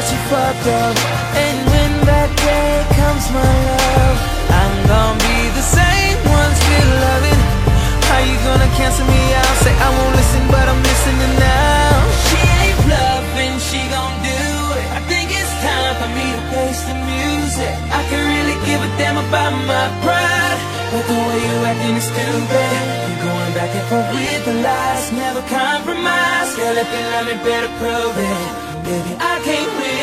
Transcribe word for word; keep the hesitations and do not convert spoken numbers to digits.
she fucked up. And when that day comes, my love, I'm gonna be the same one, still loving. How you gonna cancel me out? Say I won't listen, but I'm listening now. She ain't bluffing, she gon' do it. I think it's time for me to face the music. I can really give a damn about my pride, but the way you acting is stupid. You going back and forth with the lies, never compromise. Girl, if you love me, better prove it. Baby, I can't win.